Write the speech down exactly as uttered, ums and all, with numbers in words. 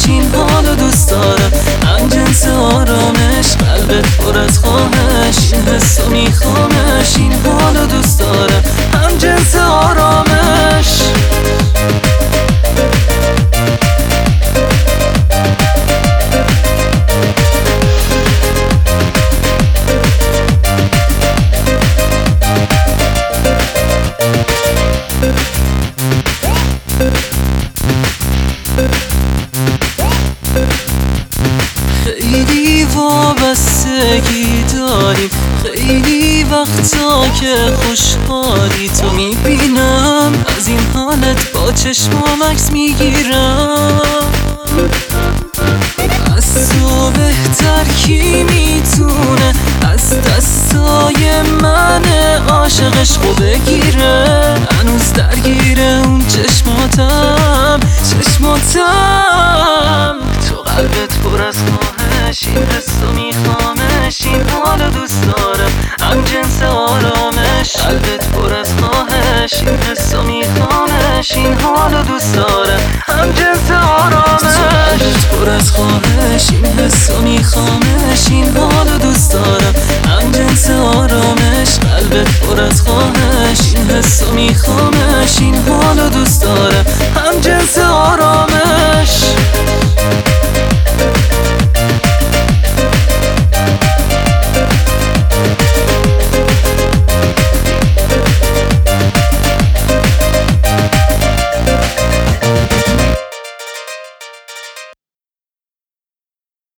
این حالو دوست دارم. هم جنس آرامش، قلبت پر از خواهش، این حسو میخوامش، این حالو دوست دارم. هم جنس آرامش. خیلی وابستگی داریم، خیلی وقتا که خوشحالی تو میبینم، از این حالت با چشمام عکس میگیرم. از تو بهتر کی میتونه از دستای من عاشقش خوب بگیره؟ هنوز درگیره اون چشماتم، چشماتم. تو قلبت پر از خواهش، این حسو میخوامش، این حالو دوست دارم. هم جنس آرامش، قلبت پر از خواهش، این حسو میخوامش، این حالو دوست دارم. هم جنس آرامش، قلبت پر از خواهش، این حسو میخوامش، این حالو دوست دارم. هم جنس آرامش، قلبت پر از خواهش، این حسو میخوامش، این حالو دوست دارم. هم جنس